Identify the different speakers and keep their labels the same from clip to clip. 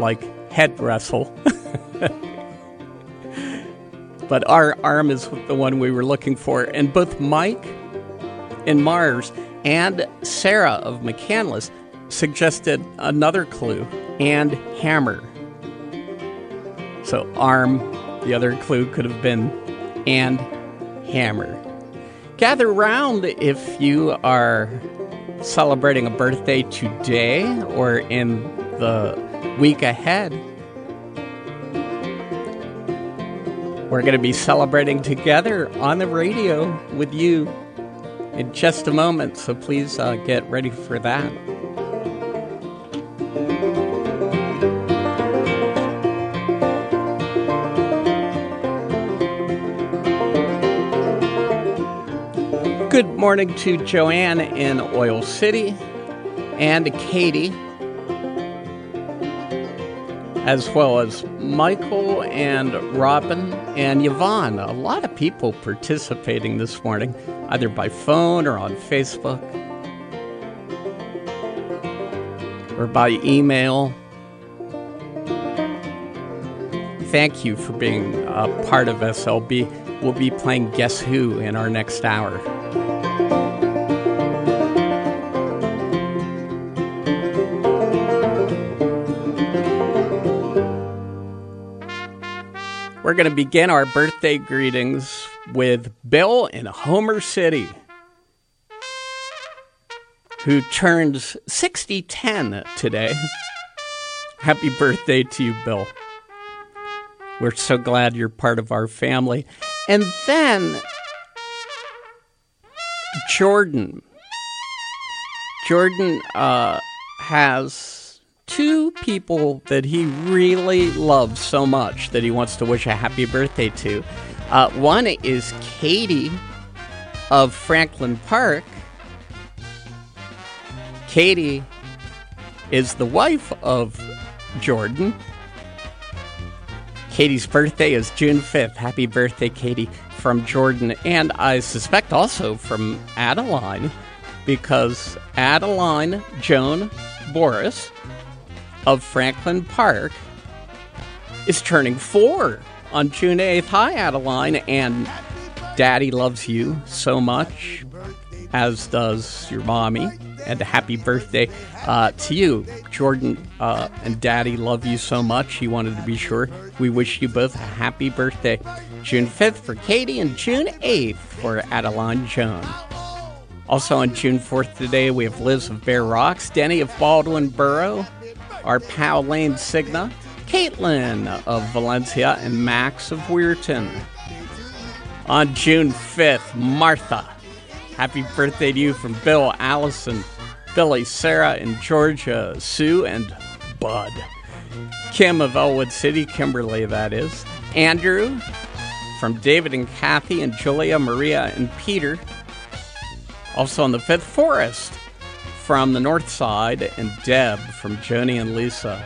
Speaker 1: like head wrestle. But our arm is the one we were looking for. And both Mike in Mars and Sarah of McCandless suggested another clue, and hammer. So arm, the other clue could have been and hammer. Gather round if you are celebrating a birthday today or in the week ahead. We're going to be celebrating together on the radio with you in just a moment, so please get ready for that. Good morning to Joanne in Oil City and Katie, as well as Michael and Robin and Yvonne. A lot of people participating this morning, either by phone or on Facebook or by email. Thank you for being a part of SLB. We'll be playing Guess Who in our next hour. We're going to begin our birthday greetings with Bill in Homer City, who turns 60-10 today. Happy birthday to you, Bill. We're so glad you're part of our family. And then Jordan. Jordan has two people that he really loves so much that he wants to wish a happy birthday to. One is Katie of Franklin Park. Katie is the wife of Jordan. Katie's birthday is June 5th. Happy birthday, Katie, from Jordan. And I suspect also from Adeline, because Adeline Joan Boris of Franklin Park is turning 4 on June 8th. Hi, Adeline, and Daddy loves you so much, as does your mommy, and a happy birthday to you. Jordan and Daddy love you so much, he wanted to be sure we wish you both a happy birthday. June 5th for Katie and June 8th for Adeline Joan. Also on June 4th today, we have Liz of Bear Rocks, Denny of Baldwin Borough, our pal Lane Signa, Caitlin of Valencia, and Max of Weirton. On June 5th, Martha. Happy birthday to you from Bill, Allison, Billy, Sarah in Georgia, Sue, and Bud. Kim of Elwood City, Kimberly, that is. Andrew from David and Kathy, and Julia, Maria, and Peter. Also on the 5th, Forrest from the North Side, and Deb from Joni and Lisa.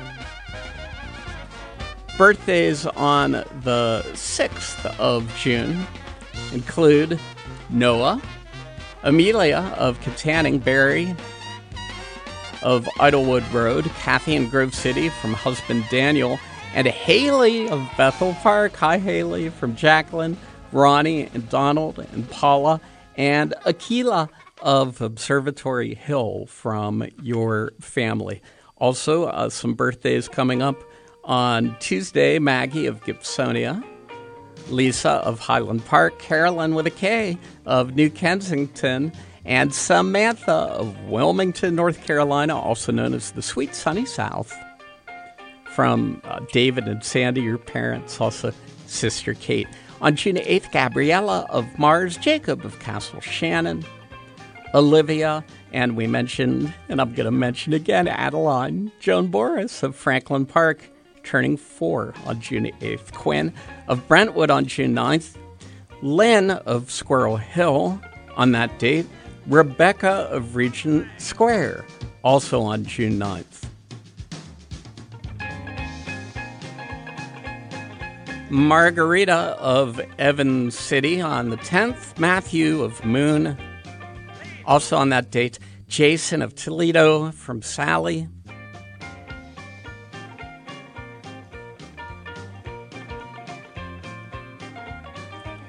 Speaker 1: Birthdays on the 6th of June include Noah, Amelia of Katanning, Barry of Idlewood Road, Kathy in Grove City from husband Daniel, and Haley of Bethel Park. Hi, Haley, from Jacqueline, Ronnie, and Donald, and Paula, and Akila of Observatory Hill from your family. Also, some birthdays coming up on Tuesday. Maggie of Gibsonia, Lisa of Highland Park, Carolyn with a K of New Kensington, and Samantha of Wilmington, North Carolina, also known as the Sweet Sunny South, from David and Sandy, your parents, also Sister Kate. On June 8th, Gabriella of Mars, Jacob of Castle Shannon, Olivia, and we mentioned, and I'm going to mention again, Adeline Joan Boris of Franklin Park, turning 4 on June 8th. Quinn of Brentwood on June 9th. Lynn of Squirrel Hill on that date. Rebecca of Regent Square, also on June 9th. Margarita of Evans City on the 10th. Matthew of Moon, also on that date. Jason of Toledo from Sally.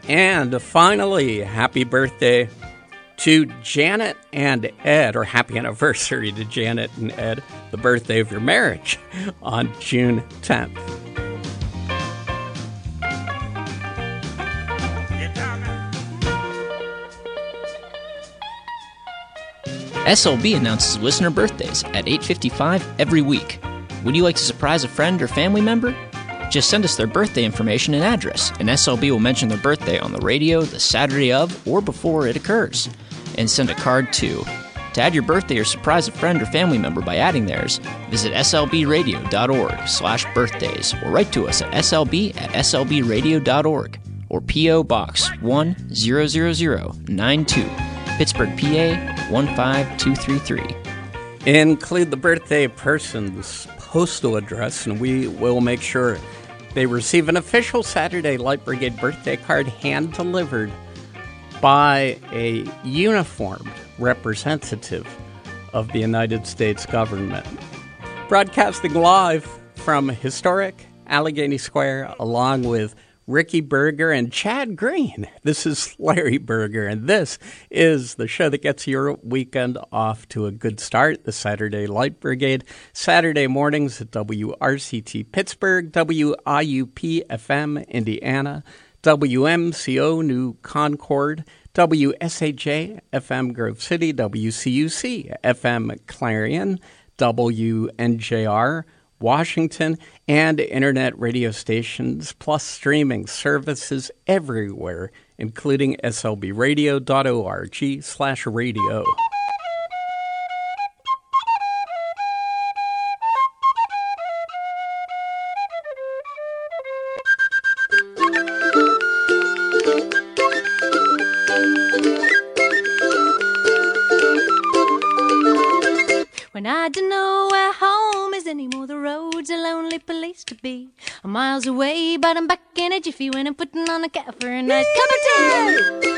Speaker 1: And finally, happy birthday to Janet and Ed, or happy anniversary to Janet and Ed, the birthday of your marriage on June 10th.
Speaker 2: SLB announces listener birthdays at 8:55 every week. Would you like to surprise a friend or family member? Just send us their birthday information and address, and SLB will mention their birthday on the radio the Saturday of or before it occurs. And send a card too. To add your birthday or surprise a friend or family member by adding theirs, visit slbradio.org/birthdays or write to us at slb@slbradio.org or P.O. Box 1000092, Pittsburgh, PA 15233.
Speaker 1: Include the birthday person's postal address, and we will make sure they receive an official Saturday Light Brigade birthday card hand-delivered by a uniformed representative of the United States government. Broadcasting live from historic Allegheny Square, along with Ricky Berger and Chad Green. This is Larry Berger, and this is the show that gets your weekend off to a good start, the Saturday Light Brigade. Saturday mornings at WRCT Pittsburgh, WIUP-FM Indiana, WMCO New Concord, WSAJ-FM Grove City, WCUC-FM Clarion, WNJR Washington, and internet radio stations, plus streaming services everywhere, including slbradio.org/radio.
Speaker 3: When I don't know where home is anymore, the road's a lonely place to be. I'm miles away, but I'm back in a jiffy when I'm putting on a cap for a nice cup of tea.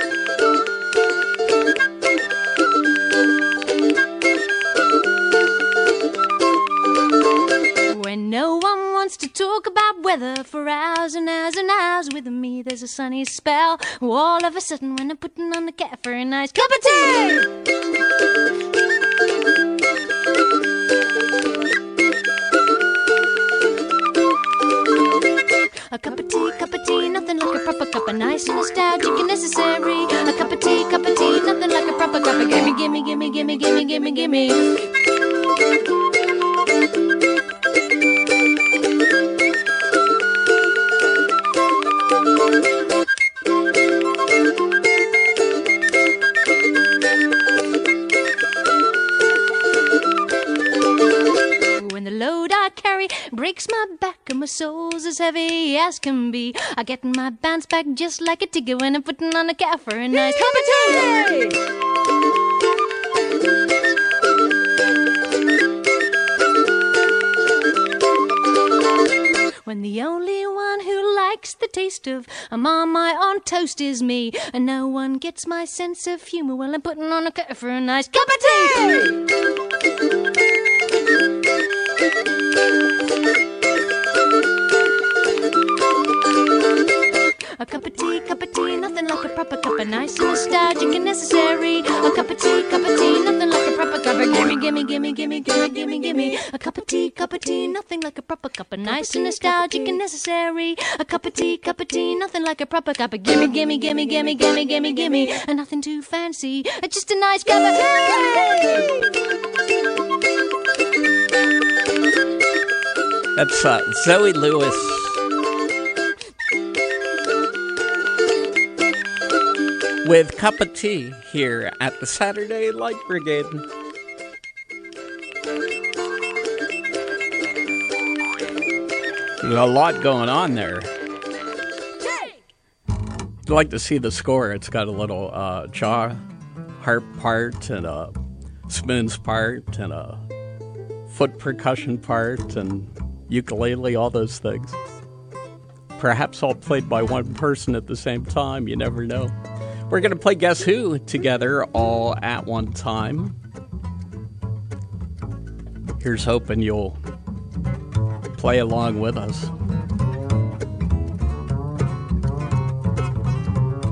Speaker 3: When no one wants to talk about weather for hours and hours and hours, with me there's a sunny spell. All of a sudden when I'm putting on a cap for a nice cup of tea. A cup of tea, nothing like a proper cup of nice and nostalgic and necessary. A cup of tea, nothing like a proper cup of gimme, gimme, gimme, gimme, gimme, gimme, gimme. When the load I carry breaks my back and my soul's as heavy as can be, I get my bounce back just like a ticket when I'm putting on a cap for a nice cup of tea. When the only one who likes the taste of a Marmite on toast is me, and no one gets my sense of humor while I'm putting on a cap for a nice cup of tea. A cup of tea, nothing like a proper cup of nice and nostalgic and necessary. A cup of tea, nothing like a proper cup of gimme, gimme, gimme, gimme, gimme, gimme, gimme. A cup of tea, nothing like a proper cup of nice and nostalgic and necessary. A cup of tea, nothing like a proper cup of gimme, gimme, gimme, gimme, gimme, gimme, gimme. And nothing too fancy, just a nice cup of tea.
Speaker 1: That's Zoe Lewis. With Cup of Tea here at the Saturday Light Brigade. There's a lot going on there. I'd like to see the score. It's got a little jaw harp part and a spoons part and a foot percussion part and ukulele, all those things. Perhaps all played by one person at the same time. You never know. We're going to play Guess Who together all at one time. Here's hoping you'll play along with us.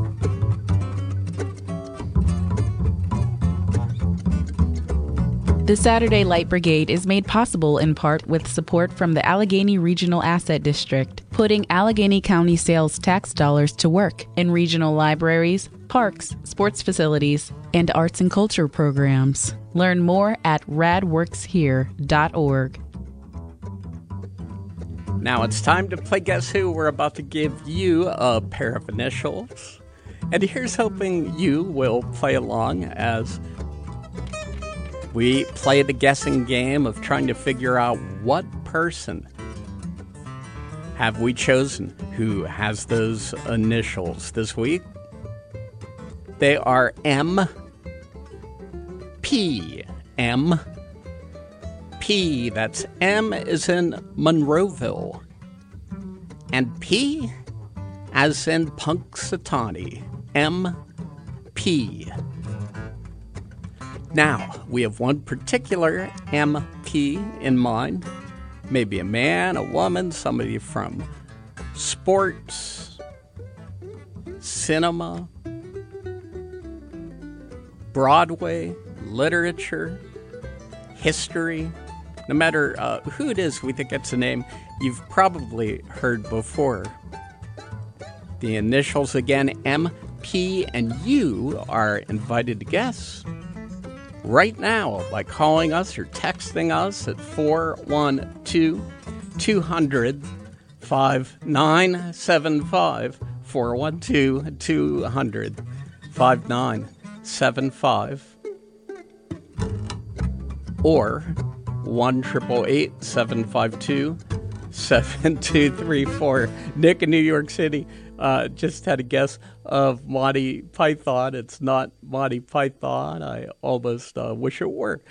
Speaker 4: The Saturday Light Brigade is made possible in part with support from the Allegheny Regional Asset District, putting Allegheny County sales tax dollars to work in regional libraries, parks, sports facilities, and arts and culture programs. Learn more at radworkshere.org.
Speaker 1: Now it's time to play Guess Who. We're about to give you a pair of initials. And here's hoping you will play along as we play the guessing game of trying to figure out what person have we chosen who has those initials this week. They are M, P, M, P. That's M as in Monroeville, and P as in Punxsutawney. M, P. Now, we have one particular MP in mind. Maybe a man, a woman, somebody from sports, cinema, Broadway, literature, history. No matter who it is we think gets a name you've probably heard before. The initials again, MP, and you are invited to guess right now by calling us or texting us at 412-200-5975, 412-200-5975, or 1-888-752-7234. Nick in New York City just had a guess of Monty Python. It's not Monty Python. I almost wish it were.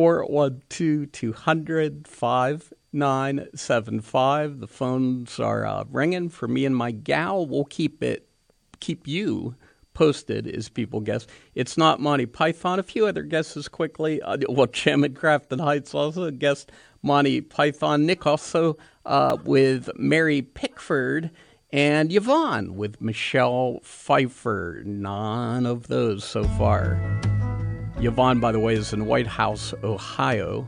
Speaker 1: 412-200-5975. The phones are ringing for me and my gal. We'll keep you posted as people guess. It's not Monty Python. A few other guesses quickly. Jim at Grafton Heights also guessed Monty Python. Nick also with Mary Pickford. And Yvonne with Michelle Pfeiffer. None of those so far. Yvonne, by the way, is in White House, Ohio.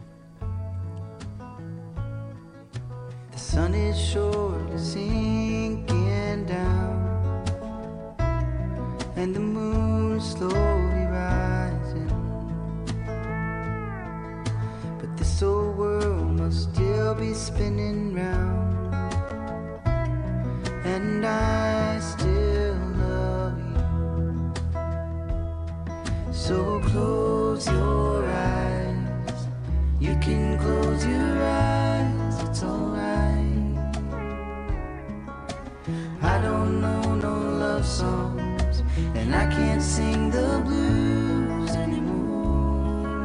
Speaker 5: The sun is surely sinking down, and the moon slowly rising. But this old world must still be spinning round, and I still love you. So close your eyes. You can close your eyes, it's alright. I don't know no love songs, and I can't sing the blues anymore,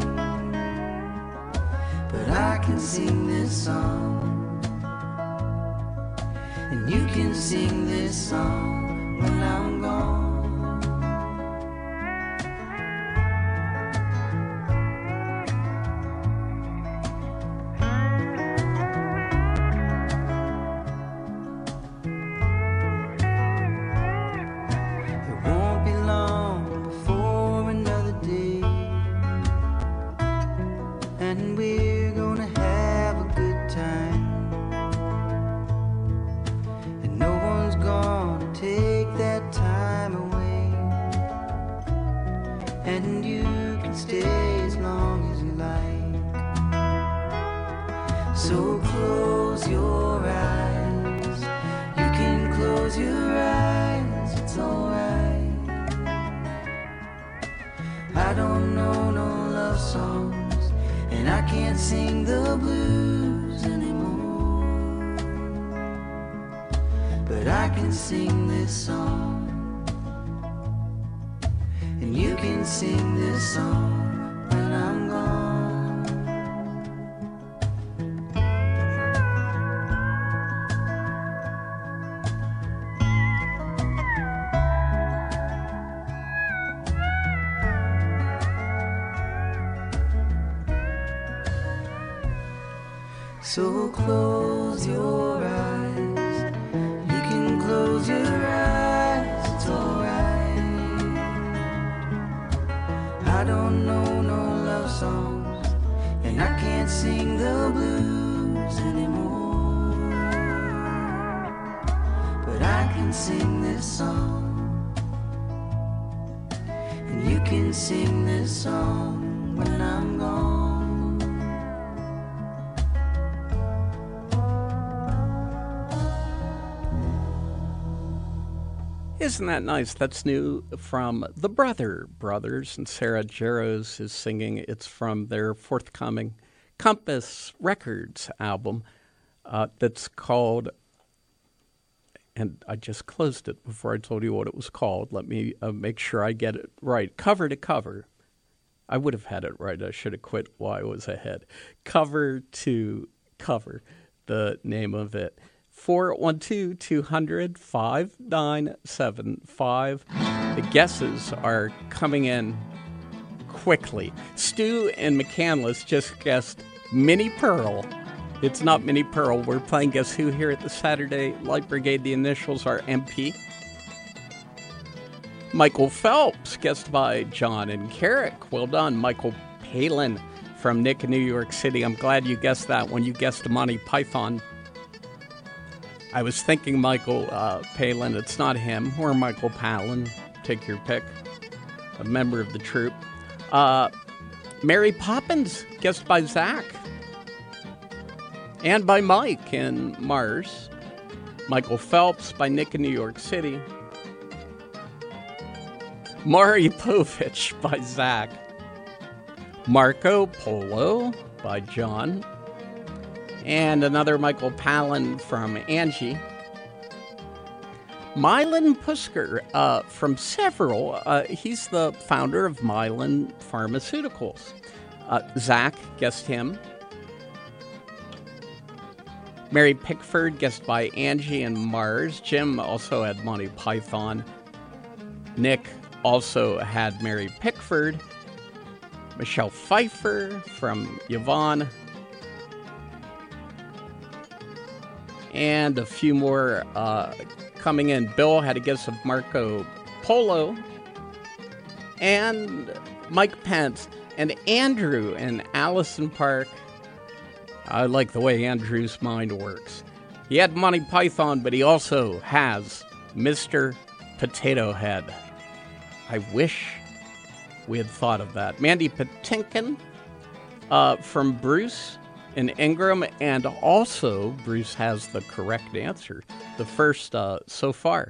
Speaker 5: but I can sing this song, and you can sing this song when I'm gone. It won't be long before another day, and we're gonna have a good time. Gonna take that time away, and you can stay as long as you like. So close your eyes. You can close your eyes, it's alright. I don't know no love songs, and I can't sing the blues anymore, but I can sing this song, and you can sing this song when I'm gone. So close your eyes. You can close your eyes, it's alright. I don't know no love songs, sing this song, and you can sing this song when I'm gone.
Speaker 1: Isn't that nice? That's new from the Brothers, and Sarah Jarosz is singing. It's from their forthcoming Compass Records album that's called, and I just closed it before I told you what it was called. Let me make sure I get it right. Cover to Cover. I would have had it right. I should have quit while I was ahead. Cover to Cover, the name of it. 412-200-5975. The guesses are coming in quickly. Stu in McCandless just guessed Minnie Pearl. It's not Minnie Pearl. We're playing Guess Who here at the Saturday Light Brigade. The initials are MP. Michael Phelps, guessed by John and Carrick. Well done. Michael Palin from Nick in New York City. I'm glad you guessed that when you guessed Monty Python. I was thinking Michael Palin. It's not him. Or Michael Palin. Take your pick. A member of the troupe. Mary Poppins, guessed by Zach. And by Mike in Mars. Michael Phelps by Nick in New York City. Maury Povich by Zach. Marco Polo by John. And another Michael Palin from Angie. Mylan Pusker from Several. He's the founder of Mylan Pharmaceuticals. Zach guessed him. Mary Pickford guessed by Angie and Mars. Jim also had Monty Python. Nick also had Mary Pickford. Michelle Pfeiffer from Yvonne. And a few more coming in. Bill had a guess of Marco Polo. And Mike Pence. And Andrew in Allison Park. I like the way Andrew's mind works. He had Monty Python, but he also has Mr. Potato Head. I wish we had thought of that. Mandy Patinkin from Bruce in Ingram, and also Bruce has the correct answer. The first so far.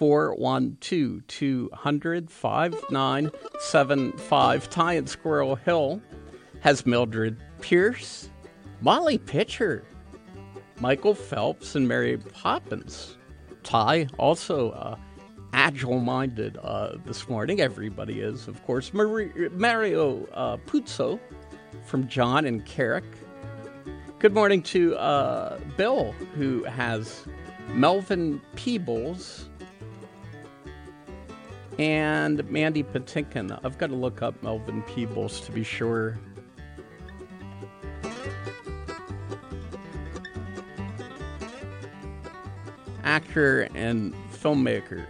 Speaker 1: 412-200-5975. Ty in Squirrel Hill has Mildred Pierce, Molly Pitcher, Michael Phelps, and Mary Poppins. Ty also agile-minded this morning. Everybody is, of course. Mario Puzo from John and Carrick. Good morning to Bill, who has Melvin Peebles and Mandy Patinkin. I've got to look up Melvin Peebles to be sure. Actor and filmmaker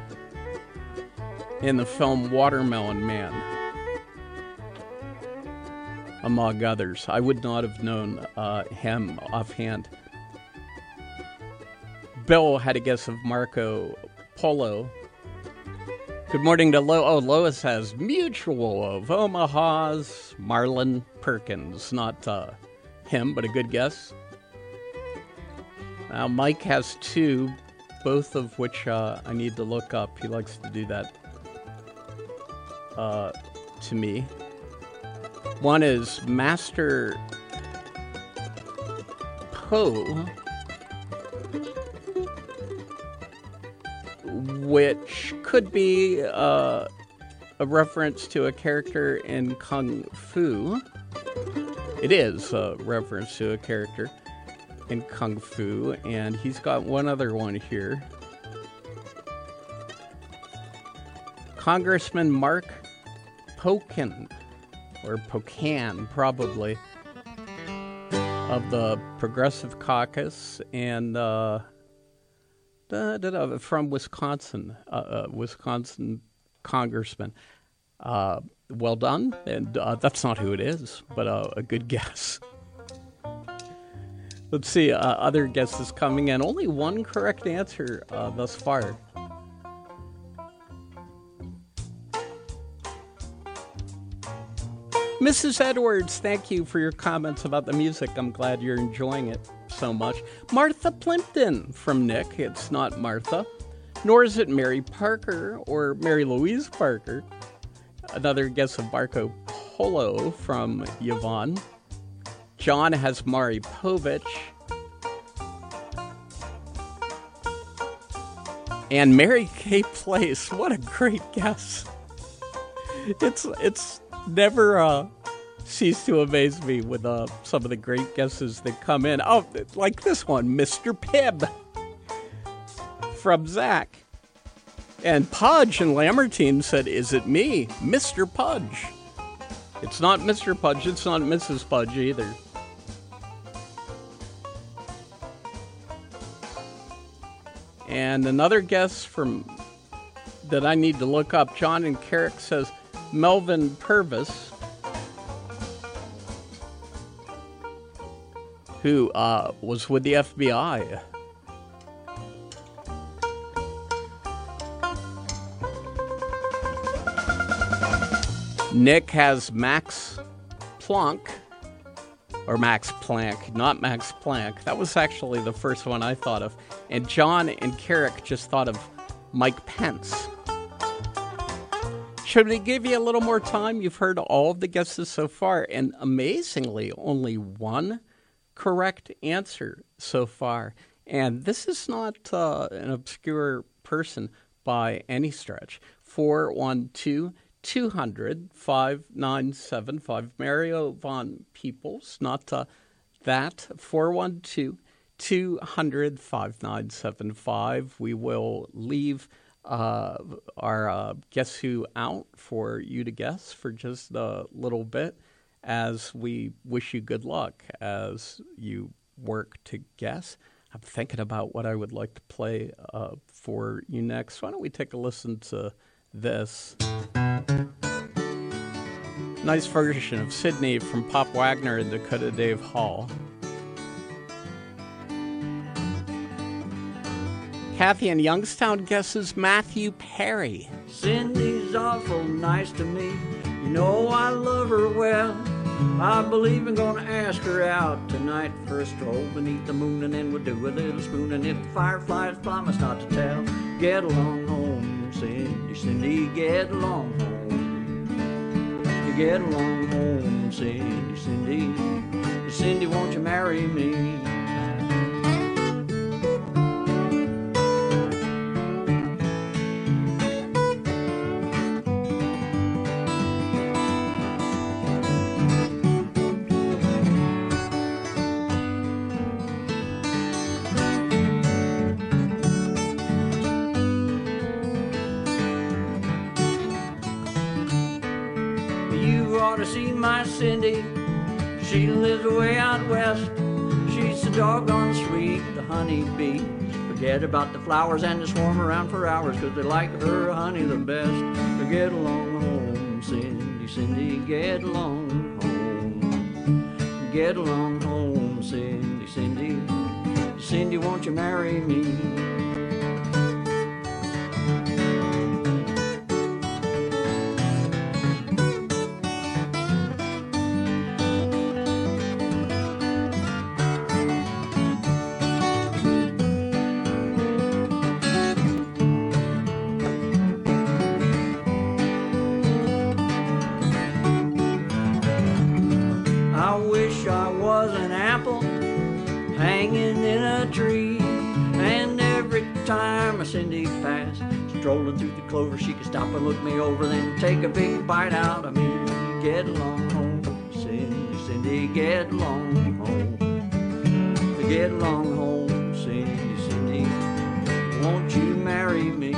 Speaker 1: in the film Watermelon Man, among others. I would not have known him offhand. Bill had a guess of Marco Polo. Good morning to Lois has Mutual of Omaha's Marlon Perkins. Not him, but a good guess. Now Mike has two, both of which I need to look up. He likes to do that to me. One is Master Poe, which could be a reference to a character in Kung Fu. It is a reference to a character in Kung Fu, and he's got one other one here. Congressman Mark Pocan, or Pocan, probably, of the Progressive Caucus, and from Wisconsin, Wisconsin congressman. Well done, and that's not who it is, but a good guess. Let's see, other guesses coming in. Only one correct answer thus far. Mrs. Edwards, thank you for your comments about the music. I'm glad you're enjoying it so much. Martha Plimpton from Nick. It's not Martha. Nor is it Mary Parker or Mary Louise Parker. Another guess of Marco Polo from Yvonne. John has Mari Povich. And Mary Kay Place. What a great guess. It's never ceased to amaze me with some of the great guesses that come in. Oh, like this one, Mr. Pibb from Zach. And Pudge and Lamartine said, is it me, Mr. Pudge? It's not Mr. Pudge. It's not Mrs. Pudge either. And another guess from that I need to look up. John and Carrick says Melvin Purvis, who was with the FBI. Nick has Max Planck, or Max Planck, not Max Planck. That was actually the first one I thought of. And John and Carrick just thought of Mike Pence. Should we give you a little more time? You've heard all of the guesses so far, and amazingly, only one correct answer so far. And this is not an obscure person by any stretch. 412-200-5975. Mario Von Peoples, not that. 412-200-5975. We will leave our Guess Who out for you to guess for just a little bit, as we wish you good luck as you work to guess. I'm thinking about what I would like to play for you next. Why don't we take a listen to this? Nice version of Sydney from Pop Wagner and Dakota Dave Hall. Kathy in Youngstown guesses Matthew Perry.
Speaker 6: Cindy's awful nice to me. You know I love her well. I believe I'm gonna ask her out tonight for a stroll beneath the moon, and then we'll do a little spoon. And if the fireflies promise not to tell, get along home, Cindy, Cindy, get along home. You get along home, Cindy, Cindy. Cindy, won't you marry me? My Cindy, she lives way out west. She's so doggone sweet, the honeybees forget about the flowers and they swarm around for hours, 'cause they like her honey the best. So get along home, Cindy, Cindy, get along home. Get along home, Cindy, Cindy. Cindy, won't you marry me? Cindy passed, strolling through the clover, she could stop and look me over, then take a big bite out of me. Get along home, Cindy, Cindy, get along home. Get along home, Cindy, Cindy, won't you marry me?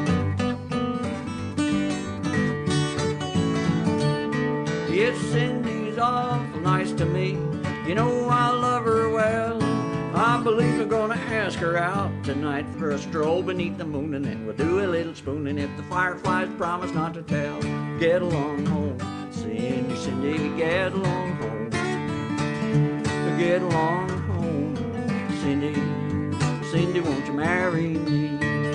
Speaker 6: Cindy, awful nice to me. You know I love her well. I believe I'm gonna ask her out tonight for a stroll beneath the moon, and then we'll do a little spooning if the fireflies promise not to tell. Get along home, Cindy, Cindy, get along home. Get along home, Cindy, Cindy, won't you marry me?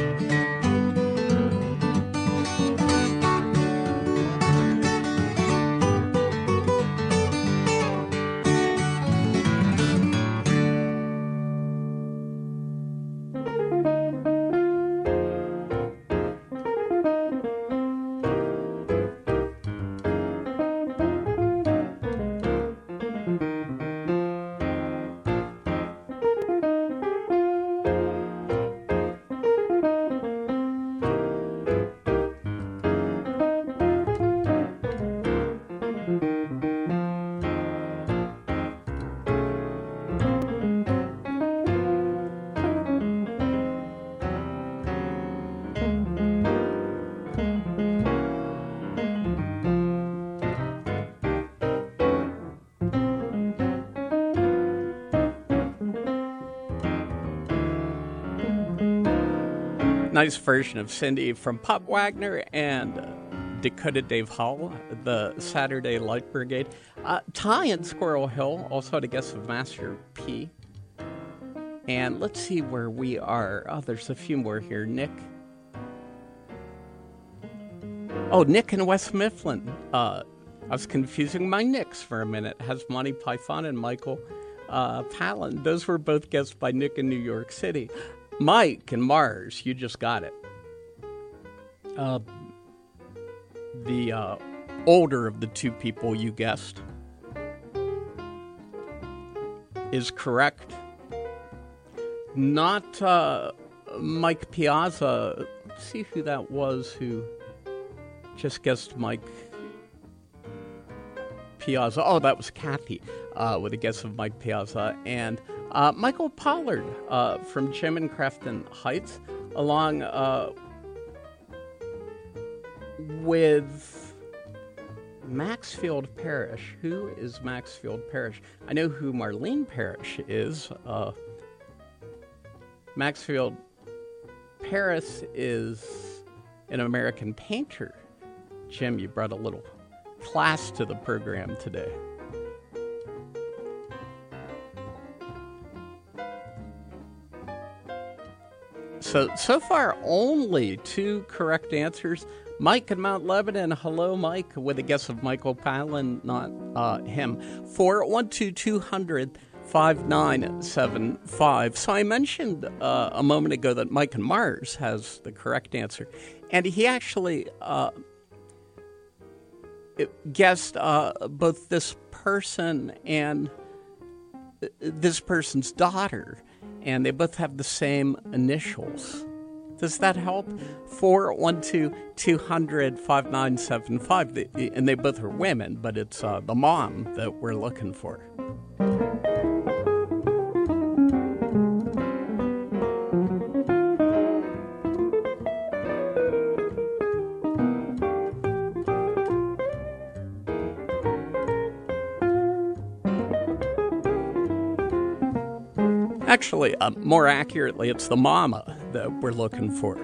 Speaker 1: Nice version of Cindy from Pop Wagner and Dakota Dave Hall, the Saturday Light Brigade. Ty and Squirrel Hill, also had a guest of Master P. And let's see where we are. Oh, there's a few more here. Nick. Oh, Nick in West Mifflin. I was confusing my Nicks for a minute. Has Monty Python and Michael Palin. Those were both guests by Nick in New York City. Mike and Mars, you just got it. The older of the two people you guessed is correct. Not Mike Piazza. Let's see who that was who just guessed Mike Piazza. Oh, that was Kathy with a guess of Mike Piazza. And Michael Pollard from Jim and Crafton Heights, along with Maxfield Parrish. Who is Maxfield Parrish? I know who Marlene Parrish is. Maxfield Parrish is an American painter. Jim, you brought a little class to the program today. So far, only two correct answers. Mike in Mount Lebanon. Hello, Mike, with a guess of Michael Palin, not him. 412-200-5975. So I mentioned a moment ago that Mike in Mars has the correct answer. And he actually guessed both this person and this person's daughter. And they both have the same initials. Does that help? 412-200-5975. And they both are women, but it's the mom that we're looking for. Actually, more accurately, it's the mama that we're looking for.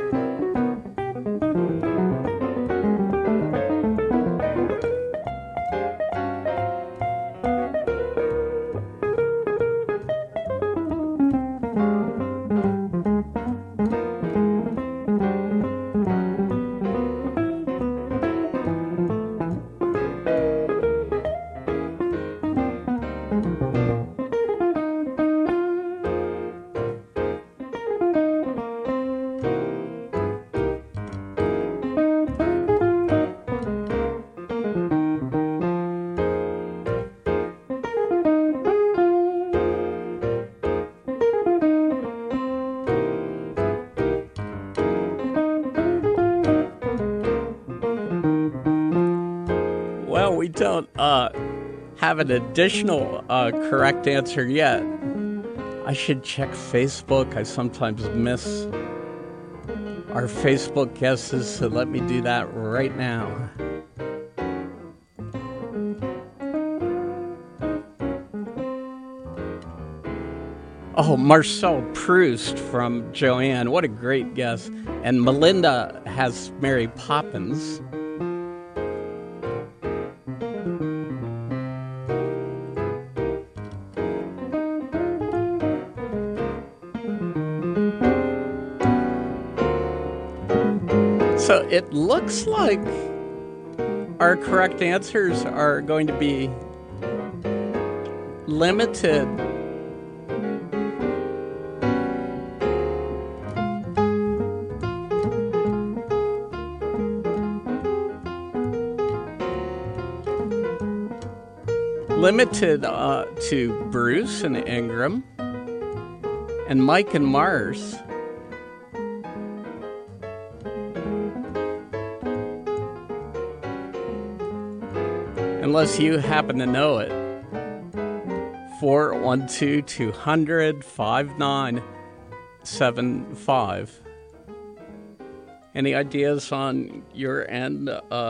Speaker 1: We don't have an additional correct answer yet. I should check Facebook. I sometimes miss our Facebook guesses, so let me do that right now. Oh, Marcel Proust from Joanne. What a great guess. And Melinda has Mary Poppins. So it looks like our correct answers are going to be limited. Limited to Bruce and Ingram and Mike and Mars. Unless you happen to know it. 412-200-5975. Any ideas on your end?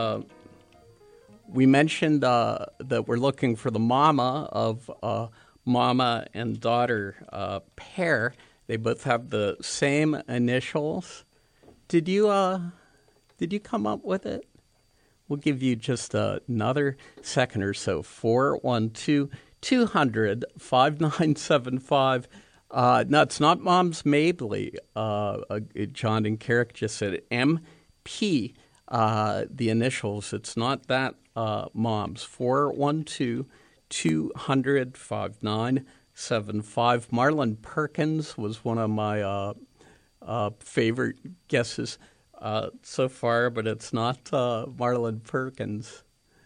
Speaker 1: We mentioned that we're looking for the mama of mama and daughter pair. They both have the same initials. Did you come up with it? We'll give you just another second or so. 412-200-5975. No, it's not Mom's Mabley. John and Carrick just said it. MP, the initials. It's not that Mom's. 412-200-5975. Marlon Perkins was one of my favorite guesses so far, but it's not Marlon Perkins.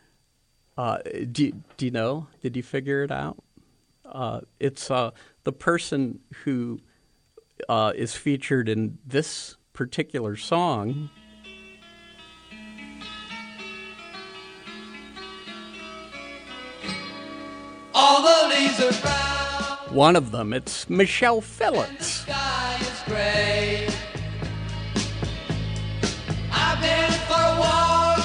Speaker 1: Do you know? Did you figure it out? It's the person who is featured in this particular song.
Speaker 5: All the leaves are brown.
Speaker 1: One of them. It's Michelle Phillips.
Speaker 5: Sky is gray. I've been for a walk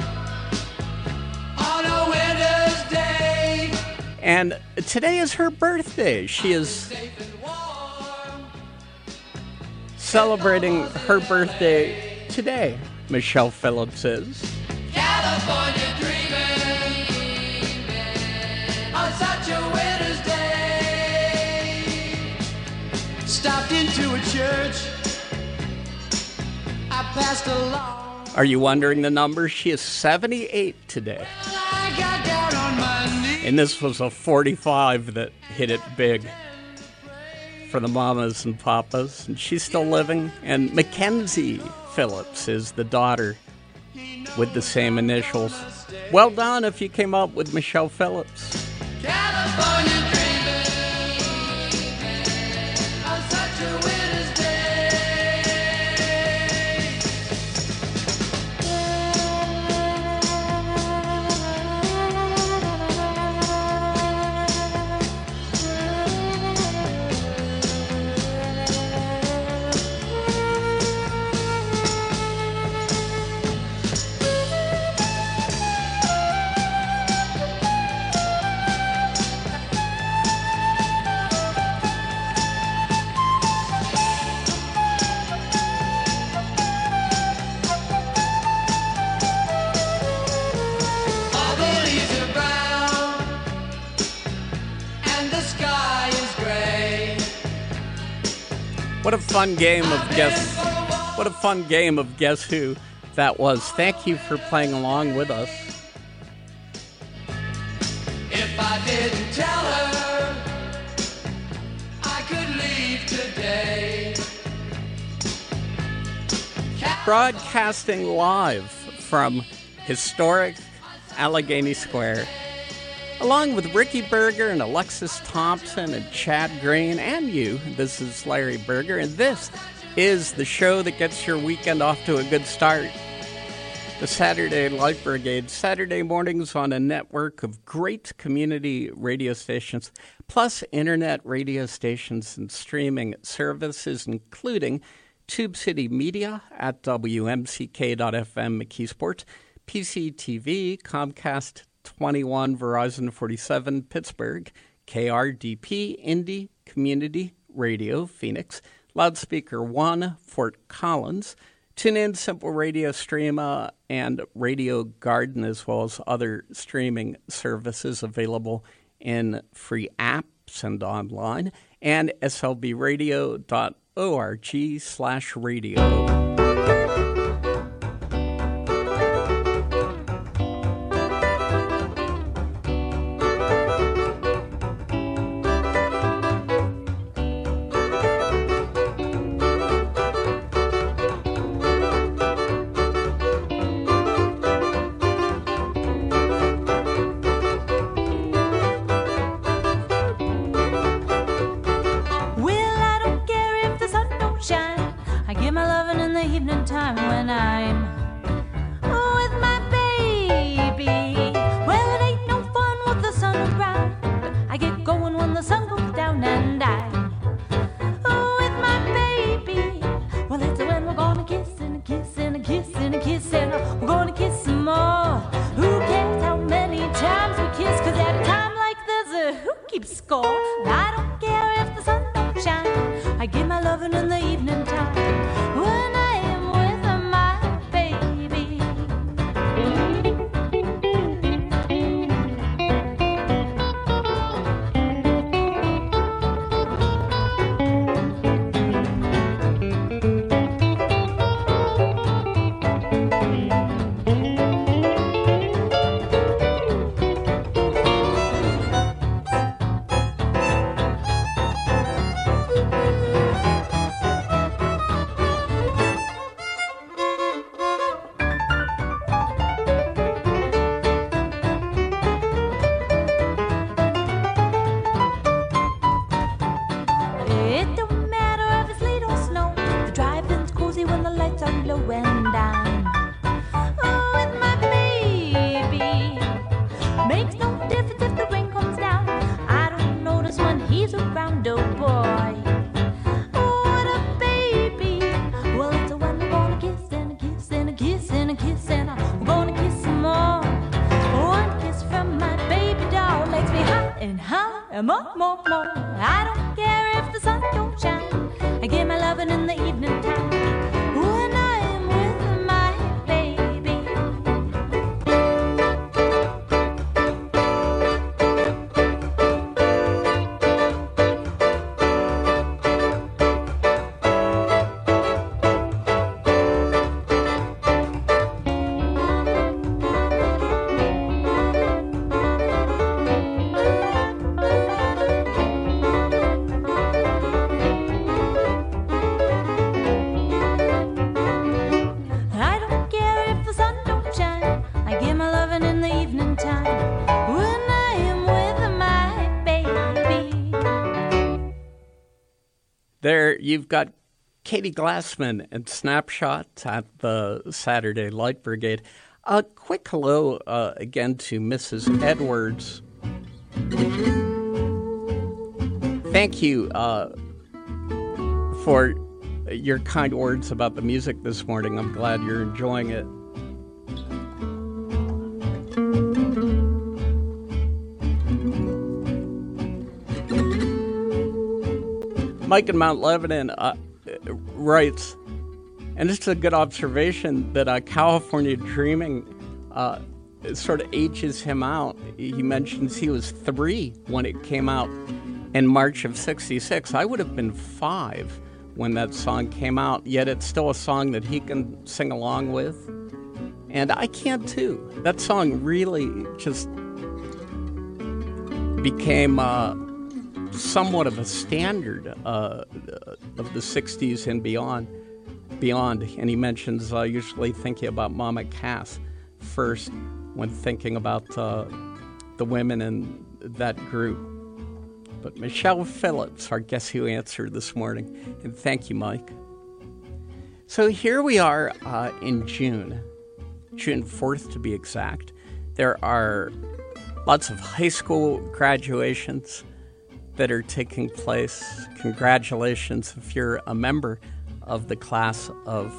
Speaker 5: on a winter's day.
Speaker 1: And today is her birthday. She is
Speaker 5: Safe and warm.
Speaker 1: celebrating her birthday today. Michelle Phillips is.
Speaker 5: California dreaming on such a winter's day. Stopped into a church. I passed along.
Speaker 1: Are you wondering the number? She is 78 today.
Speaker 5: I got down on my knees.
Speaker 1: And this was a 45 that hit it big for the mamas and papas. And she's still living. And Mackenzie Phillips is the daughter with the same initials. Well done if you came up with Michelle Phillips.
Speaker 5: California dreaming on such a winter's day. All the leaves are brown and the sky is gray.
Speaker 1: What a fun game of guess. What a fun game of Guess Who that was. Thank you for playing along with us.
Speaker 5: If I didn't tell her I could leave today.
Speaker 1: Broadcasting live from historic Allegheny Square, along with Ricky Berger and Alexis Thompson and Chad Green and you. This is Larry Berger, and this is the show that gets your weekend off to a good start. The Saturday Light Brigade, Saturday mornings on a network of great community radio stations, plus internet radio stations and streaming services, including Tube City Media at WMCK.FM McKeesport, PCTV, Comcast 21, Verizon 47, Pittsburgh, KRDP, Indy Community Radio, Phoenix, Loudspeaker 1, Fort Collins, TuneIn, Simple Radio, Streama, and Radio Garden, as well as other streaming services available in free apps and online, and slbradio.org/radio. There you've got Katie Glassman and Snapshot at the Saturday Light Brigade. A quick hello again to Mrs. Edwards. Thank you for your kind words about the music this morning. I'm glad you're enjoying it. Mike in Mount Lebanon writes, and this is a good observation, that California Dreaming sort of ages him out. He mentions he was 3 when it came out in March of '66. I would have been 5 when that song came out, yet it's still a song that he can sing along with. And I can too. That song really just became somewhat of a standard of the 60s and beyond. And he mentions usually thinking about Mama Cass first when thinking about the women in that group. But Michelle Phillips, our Guess Who answer this morning. And thank you, Mike. So here we are in June 4th to be exact. There are lots of high school graduations that are taking place. Congratulations if you're a member of the class of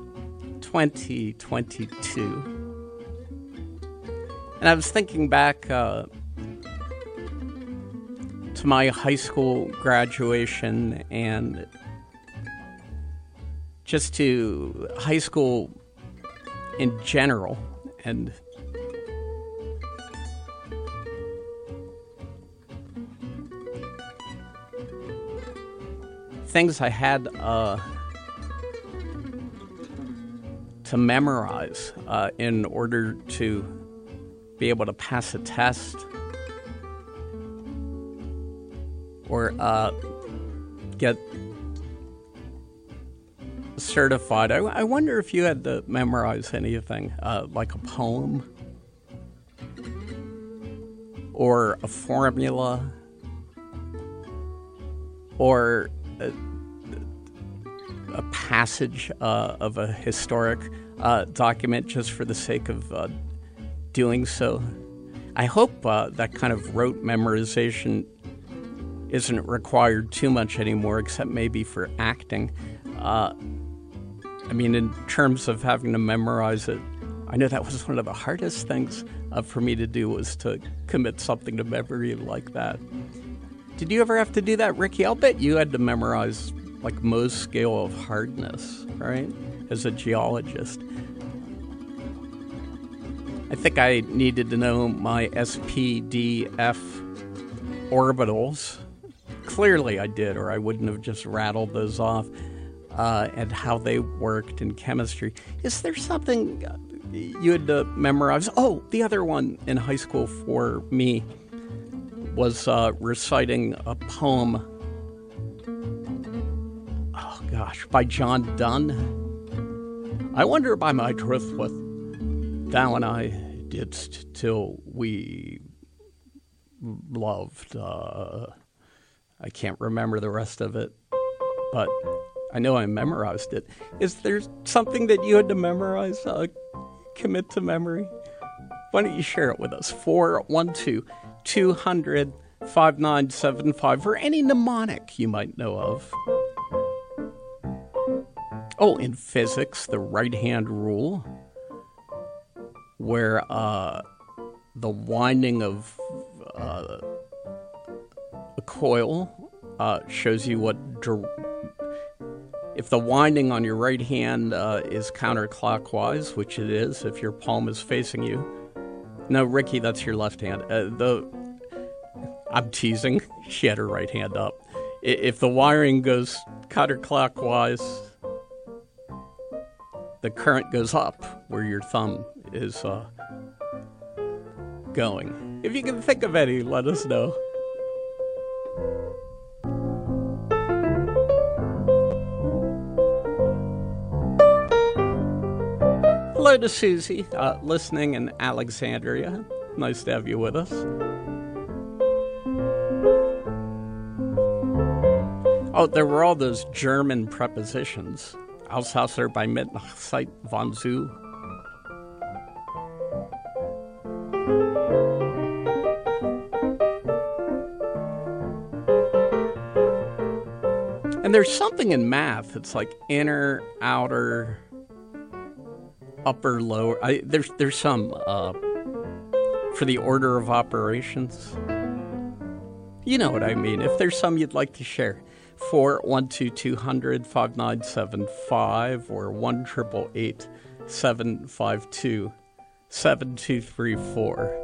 Speaker 1: 2022. And I was thinking back to to my high school graduation and just to high school in general, and things I had to memorize in order to be able to pass a test or get certified. I wonder if you had to memorize anything, like a poem or a formula or a passage of a historic document just for the sake of doing so. I hope that kind of rote memorization isn't required too much anymore, except maybe for acting. I mean, in terms of having to memorize it, I know that was one of the hardest things for me to do, was to commit something to memory like that. Did you ever have to do that, Ricky? I'll bet you had to memorize like Mohs scale of hardness, right? As a geologist. I think I needed to know my SPDF orbitals. Clearly I did, or I wouldn't have just rattled those off, and how they worked in chemistry. Is there something you had to memorize? Oh, the other one in high school for me was reciting a poem, by John Donne. I wonder by my troth what thou and I didst till we loved. I can't remember the rest of it, but I know I memorized it. Is there something that you had to memorize, commit to memory? Why don't you share it with us? 412-200-5975, or any mnemonic you might know of. Oh, in physics, the right-hand rule, where the winding of a coil shows you what... if the winding on your right hand is counterclockwise, which it is if your palm is facing you. No, Ricky, that's your left hand. I'm teasing. She had her right hand up. If the wiring goes counterclockwise, the current goes up where your thumb is going. If you can think of any, let us know. Hello to Susie, listening in Alexandria. Nice to have you with us. Oh, there were all those German prepositions. Aushasser bei Mitternachtszeit wann zu. And there's something in math. It's like inner, outer, upper, lower. There's some for the order of operations. You know what I mean. If there's some you'd like to share, 412-200-5975 or 1-888-752-7234.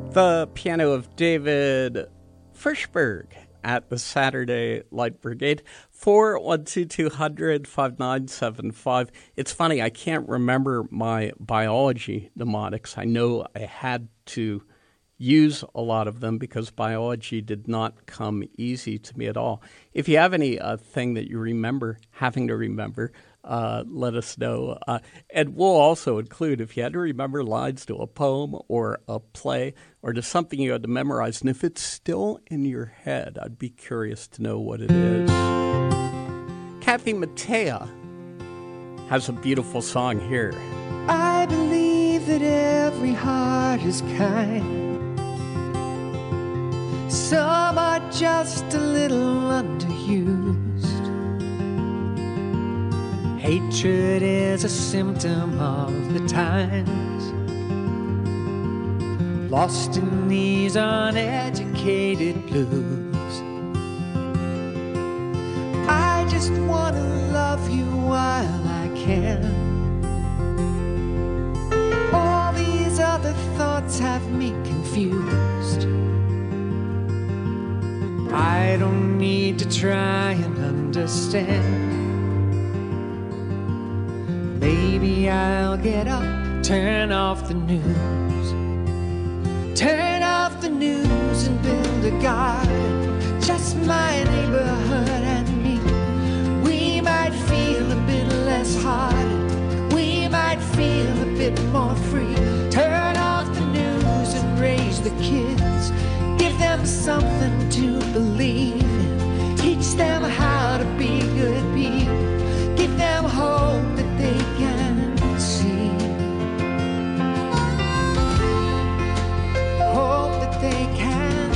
Speaker 1: The piano of David Frischberg at the Saturday Light Brigade. 412-200-5975. It's funny, I can't remember my biology mnemonics. I know I had to use a lot of them because biology did not come easy to me at all. If you have any thing that you remember having to remember, let us know. And we'll also include if you had to remember lines to a poem or a play or to something you had to memorize. And if it's still in your head, I'd be curious to know what it is. Kathy Mattea has a beautiful song here.
Speaker 5: I believe that every heart is kind. Some are just a little underused. Hatred is a symptom of the times. Lost in these uneducated blues. I just want to love you while I can. All these other thoughts have me confused. I don't need to try and understand. Maybe I'll get up, turn off the news. Turn off the news and build a garden. Just my neighborhood and me. We might feel a bit less hardened. We might feel a bit more free. Turn off the news and raise the kids. Give them something to believe in. Teach them how to be good people. Give them hope that they can see. Hope that they can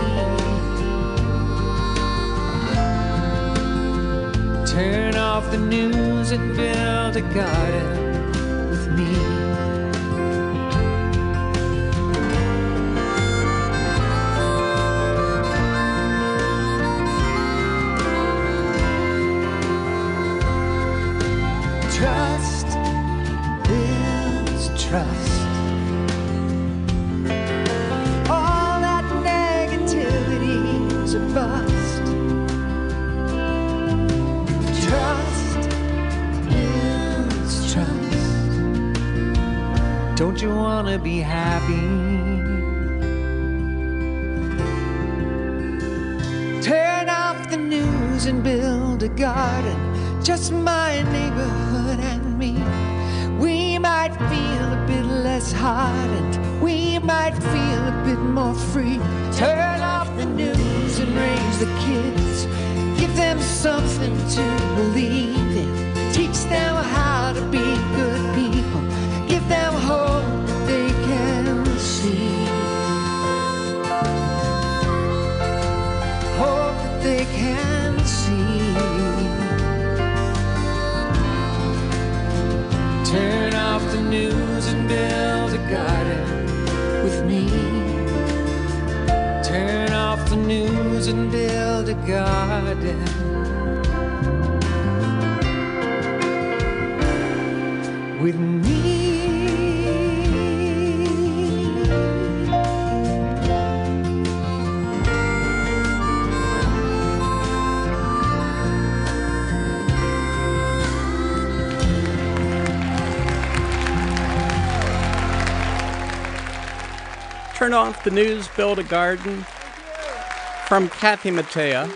Speaker 5: see. Turn off the news and build a garden with me. Trust builds trust. All that negativity's a bust. Trust builds trust. Don't you wanna be happy? Turn off the news and build a garden. Just my neighborhood and me. We might feel a bit less hardened. We might feel a bit more free. Turn off the news and raise the kids. Give them something to believe in. Teach them how to be good people. Give them hope that they can see. Hope that they can see. Turn off the news and build a garden with me. Turn off the news and build a garden with me.
Speaker 1: Turn off the news, build a garden. From Kathy Mattea,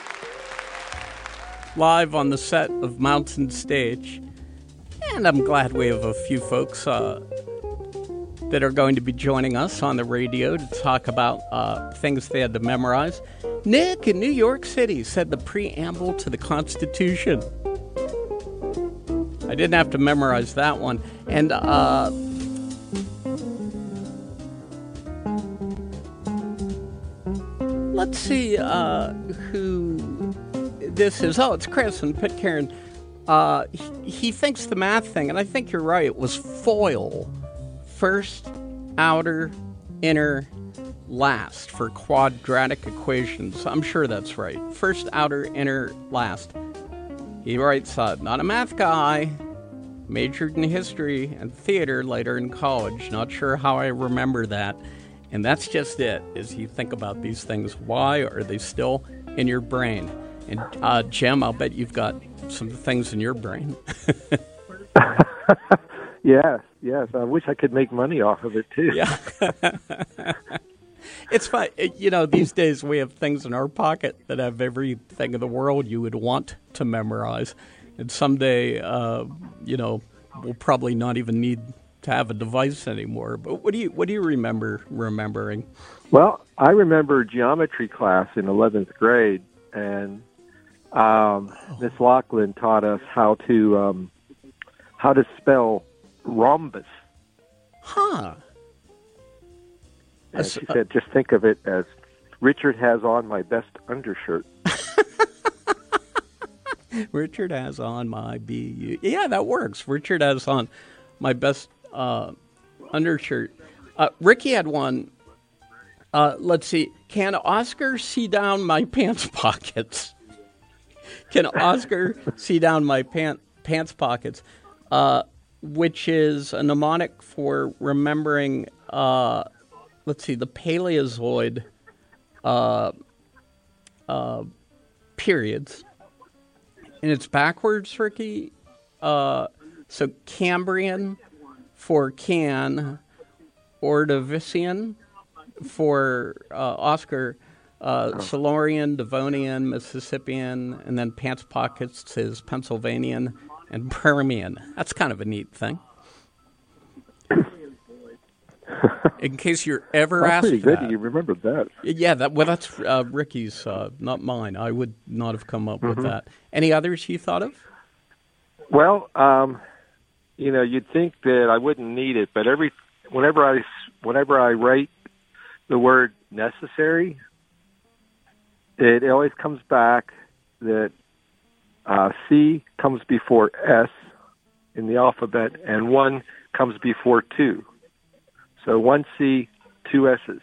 Speaker 1: live on the set of Mountain Stage. And I'm glad we have a few folks that are going to be joining us on the radio to talk about things they had to memorize. Nick in New York City said the preamble to the Constitution. I didn't have to memorize that one. And let's see who this is. Oh, it's Chris in Pitcairn. He thinks the math thing, and I think you're right, it was FOIL. First, outer, inner, last for quadratic equations. I'm sure that's right. First, outer, inner, last. He writes, not a math guy. Majored in history and theater later in college. Not sure how I remember that. And that's just it, is you think about these things. Why are they still in your brain? And Jim, I'll bet you've got some things in your brain.
Speaker 7: Yes. I wish I could make money off of it, too.
Speaker 1: Yeah. It's fun. These days we have things in our pocket that have everything in the world you would want to memorize. And someday, we'll probably not even need to have a device anymore. But what do you remember remembering?
Speaker 7: Well, I remember geometry class in 11th grade, and Miss Laughlin taught us how to spell rhombus.
Speaker 1: Huh.
Speaker 7: And she said, just think of it as Richard has on my best undershirt.
Speaker 1: Richard has on my BU. Yeah, that works. Richard has on my best undershirt. Ricky had one. Let's see. Can Oscar see down my pants pockets? Can Oscar see down my pants pockets? Which is a mnemonic for remembering, let's see, the Paleozoic periods. And it's backwards, Ricky. So Cambrian for can, Ordovician for Oscar, Silurian, Devonian, Mississippian, and then pants pockets is Pennsylvanian and Permian. That's kind of a neat thing. In case you're ever asked
Speaker 7: pretty good.
Speaker 1: that.
Speaker 7: You remembered that.
Speaker 1: Yeah, that's Ricky's, not mine. I would not have come up with that. Any others you thought of?
Speaker 7: Well, you'd think that I wouldn't need it, but whenever I write the word necessary, it always comes back that C comes before S in the alphabet, and 1 comes before 2. So 1 C, 2 S's.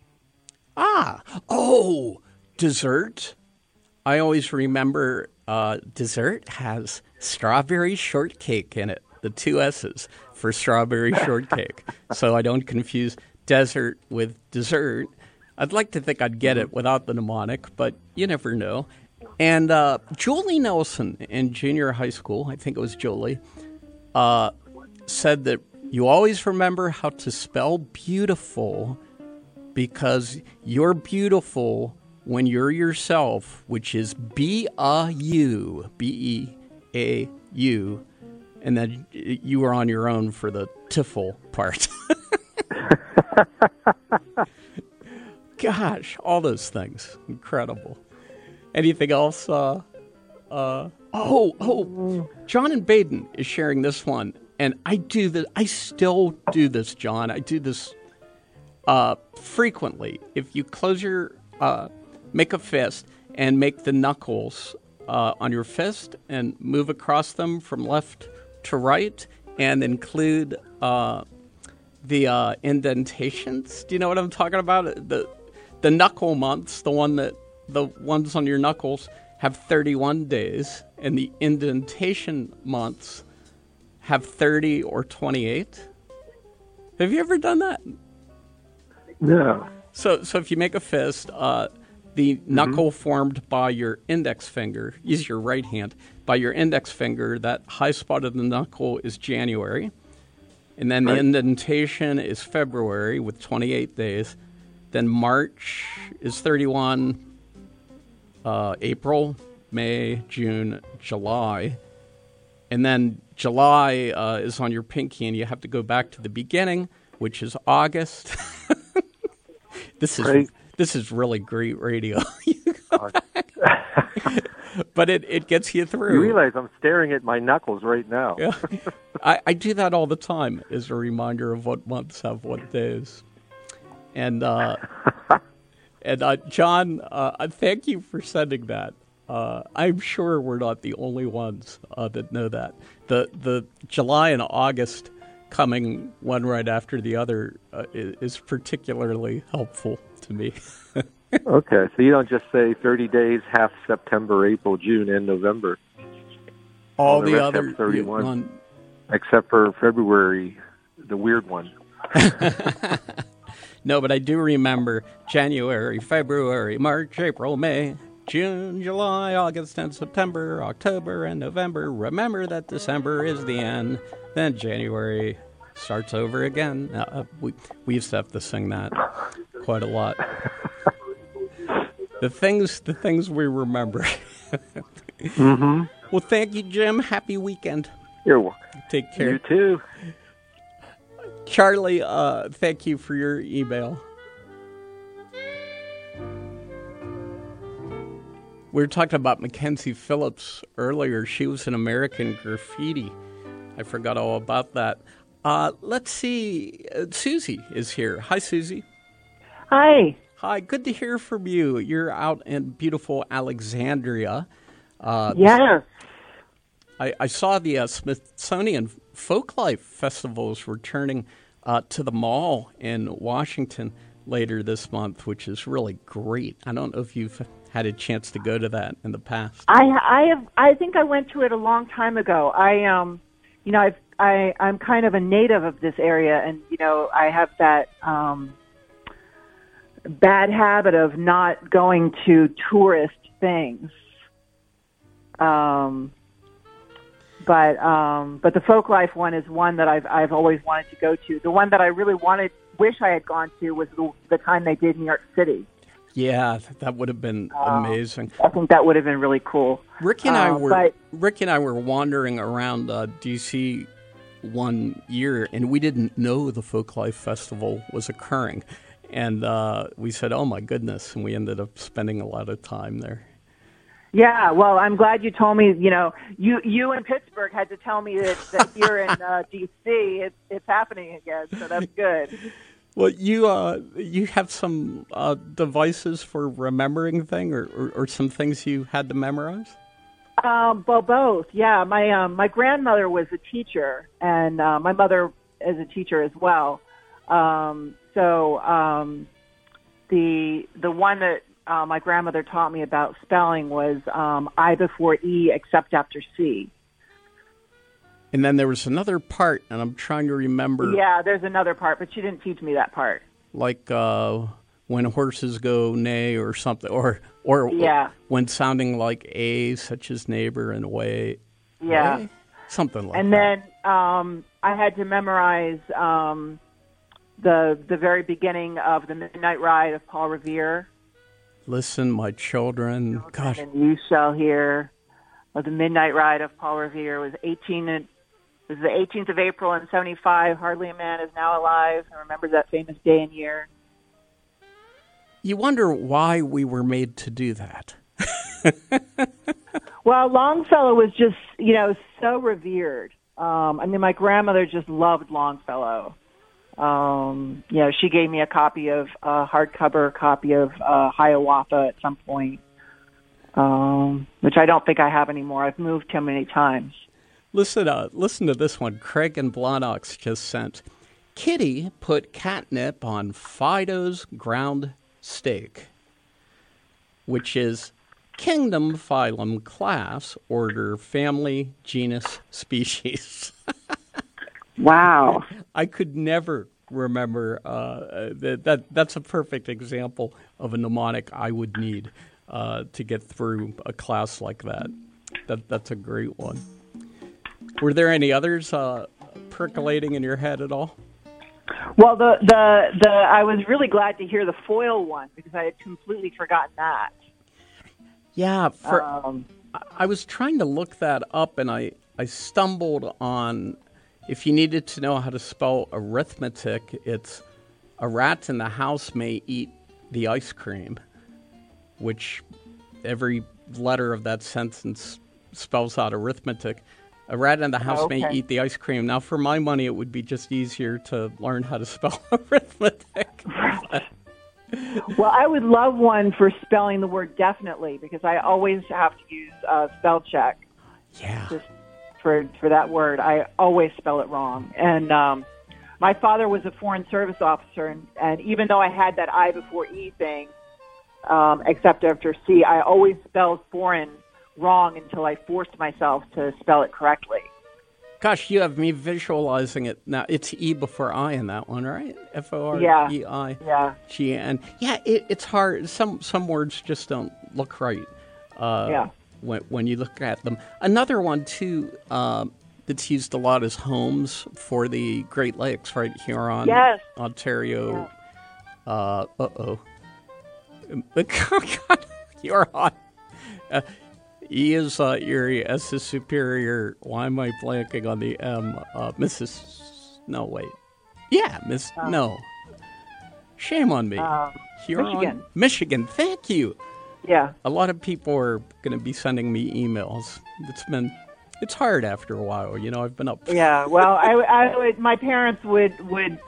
Speaker 1: Dessert. I always remember dessert has strawberry shortcake in it, the 2 S's for strawberry shortcake. So I don't confuse desert with dessert. I'd like to think I'd get it without the mnemonic, but you never know. And Julie Nelson in junior high school, I think it was Julie, said that you always remember how to spell beautiful because you're beautiful when you're yourself, which is B-A-U, B-E-A-U, and then you were on your own for the tiffle part. Gosh, all those things. Incredible. Anything else? John and Baden is sharing this one. And I do this. I still do this, John. I do this frequently. If you close your, make a fist and make the knuckles on your fist and move across them from left to right and include the indentations. Do you know what I'm talking about? The knuckle months, the ones on your knuckles have 31 days, and the indentation months have 30 or 28. Have you ever done that?
Speaker 7: No.
Speaker 1: So if you make a fist, the knuckle formed by your index finger, use your right hand, by your index finger, that high spot of the knuckle is January. And then the indentation is February with 28 days. Then March is 31, April, May, June, July. And then July is on your pinky, and you have to go back to the beginning, which is August. This is really great radio. But it gets you through.
Speaker 7: You realize I'm staring at my knuckles right now.
Speaker 1: Yeah. I do that all the time as a reminder of what months have what days. And John, thank you for sending that. I'm sure we're not the only ones that know that. The July and August coming one right after the other is particularly helpful to me.
Speaker 7: Okay, so you don't just say 30 days, half September, April, June, and November.
Speaker 1: All the other No, but I do remember January, February, March, April, May, June, July, August, and September, October, and November. Remember that December is the end. Then January starts over again. We used to have to sing that quite a lot. The things we remember.
Speaker 7: Mm-hmm.
Speaker 1: Well, thank you, Jim. Happy weekend.
Speaker 7: You're welcome.
Speaker 1: Take care.
Speaker 7: You too.
Speaker 1: Charlie, thank you for your email. We were talking about Mackenzie Phillips earlier. She was in American Graffiti. I forgot all about that. Let's see. Susie is here. Hi, Susie.
Speaker 8: Hi.
Speaker 1: Hi. Good to hear from you. You're out in beautiful Alexandria.
Speaker 8: Yes.
Speaker 1: I saw the Smithsonian Folklife Festival is returning to the mall in Washington later this month, which is really great. I don't know if you've had a chance to go to that in the past.
Speaker 8: I have. I think I went to it a long time ago. I'm kind of a native of this area, and I have that bad habit of not going to tourist things. But the Folklife one is one that I've always wanted to go to. The one that I really wish I had gone to was the time they did New York City.
Speaker 1: Yeah, that would have been amazing.
Speaker 8: I think that would have been really cool.
Speaker 1: Ricky and I were wandering around DC one year, and we didn't know the Folklife Festival was occurring. And we said, "Oh my goodness!" And we ended up spending a lot of time there.
Speaker 8: Yeah, well, I'm glad you told me. You in Pittsburgh had to tell me that here in DC it's happening again. So that's good.
Speaker 1: Well, you have some devices for remembering things, or some things you had to memorize?
Speaker 8: Well, both. Yeah, my grandmother was a teacher, and my mother is a teacher as well. The one that my grandmother taught me about spelling was I before E except after C.
Speaker 1: And then there was another part, and I'm trying to remember.
Speaker 8: Yeah, there's another part, but she didn't teach me that part.
Speaker 1: Like when horses go neigh or something, or
Speaker 8: yeah.
Speaker 1: When sounding like A, such as neighbor and way.
Speaker 8: Yeah.
Speaker 1: Way? Something like
Speaker 8: and
Speaker 1: that.
Speaker 8: And then I had to memorize the very beginning of the Midnight Ride of Paul Revere.
Speaker 1: Listen, my children. Gosh.
Speaker 8: And you shall hear of the Midnight Ride of Paul Revere. It was the 18th of April in 1975. Hardly a man is now alive and remembers that famous day and year.
Speaker 1: You wonder why we were made to do that.
Speaker 8: Well, Longfellow was just, so revered. My grandmother just loved Longfellow. She gave me a hardcover copy of Hiawatha at some point, which I don't think I have anymore. I've moved too many times.
Speaker 1: Listen to this one. Craig and Blonox just sent. Kitty put catnip on Fido's ground steak, which is kingdom, phylum, class, order, family, genus, species.
Speaker 8: Wow.
Speaker 1: I could never remember that's a perfect example of a mnemonic I would need to get through a class like that. That's a great one. Were there any others percolating in your head at all?
Speaker 8: Well, I was really glad to hear the foil one because I had completely forgotten that.
Speaker 1: Yeah, I was trying to look that up, and I stumbled on, if you needed to know how to spell arithmetic, it's a rat in the house may eat the ice cream, which every letter of that sentence spells out arithmetic. A rat in the house may eat the ice cream. Now, for my money, it would be just easier to learn how to spell arithmetic.
Speaker 8: Well, I would love one for spelling the word definitely, because I always have to use spell check.
Speaker 1: Yeah.
Speaker 8: Just for that word. I always spell it wrong. And my father was a Foreign Service officer, and even though I had that I before E thing, except after C, I always spelled foreign wrong until I forced myself to spell it correctly.
Speaker 1: Gosh, you have me visualizing it now. It's E before I in that one, right? F-O-R-E-I-G-N. Yeah, it's hard. Some words just don't look right when you look at them. Another one, too, that's used a lot is homes for the Great Lakes, right? Huron, Ontario.
Speaker 8: Yeah.
Speaker 1: God, Huron. E is Erie, S is Superior. Why am I blanking on the M? No, wait. Yeah, no. Shame on me. Huron, Michigan. Thank you.
Speaker 8: Yeah.
Speaker 1: A lot of people are going to be sending me emails. It's hard after a while. I've been up.
Speaker 8: Yeah. Well, I would. My parents would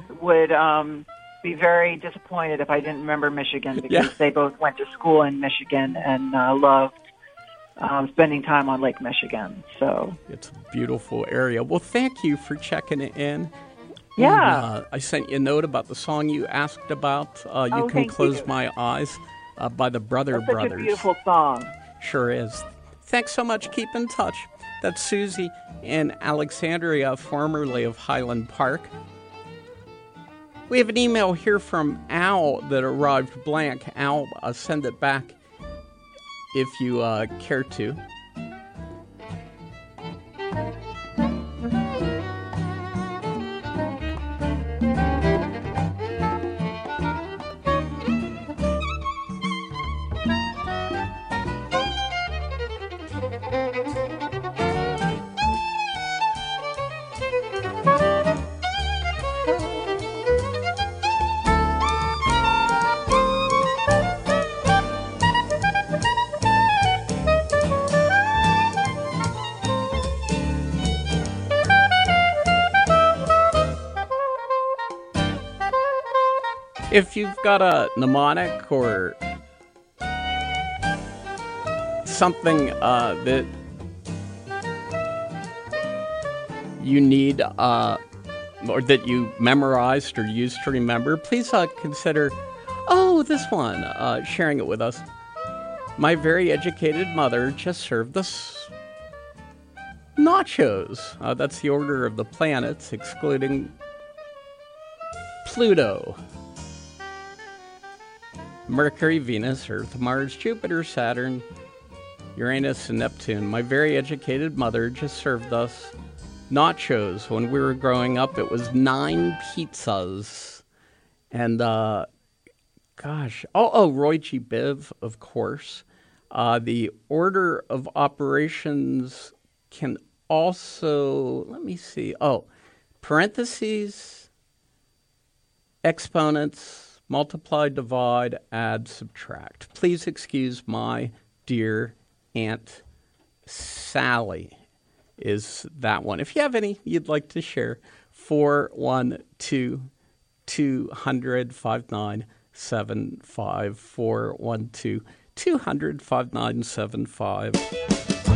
Speaker 8: be very disappointed if I didn't remember Michigan because they both went to school in Michigan and loved spending time on Lake Michigan. So
Speaker 1: it's a beautiful area. Well, thank you for checking in.
Speaker 8: Yeah.
Speaker 1: And, I sent you a note about the song you asked about. You Can Close My Eyes by the Brother Brothers.
Speaker 8: Such a beautiful song.
Speaker 1: Sure is. Thanks so much. Keep in touch. That's Susie in Alexandria, formerly of Highland Park. We have an email here from Al that arrived blank. Al, send it back if you care to. If you've got a mnemonic or something that you need or that you memorized or used to remember, please consider, this one, sharing it with us. My very educated mother just served us nachos. That's the order of the planets, excluding Pluto. Mercury, Venus, Earth, Mars, Jupiter, Saturn, Uranus, and Neptune. My very educated mother just served us nachos. When we were growing up, it was 9 pizzas. And, Roy G. Biv, of course. The order of operations can also, let me see. Parentheses, exponents, multiply, divide, add, subtract. Please excuse my dear Aunt Sally is that one. If you have any you'd like to share, 412-200-5975, 412-200-5975.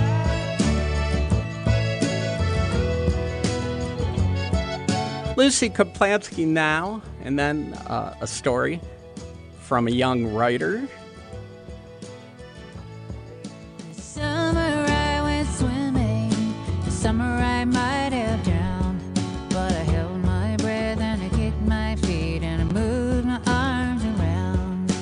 Speaker 1: Lucy Kaplansky now, and then a story from a young writer.
Speaker 9: Summer I went swimming, summer I might have drowned, but I held my breath and I kicked my feet and I moved my arms around.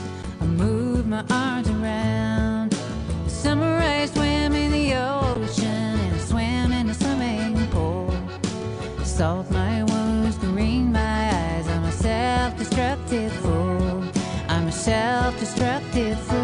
Speaker 9: Summer I swam in the ocean and I swam in the swimming pool. Salt my wounds, green my eyes. I'm a self-destructive fool. I'm a self-destructive fool.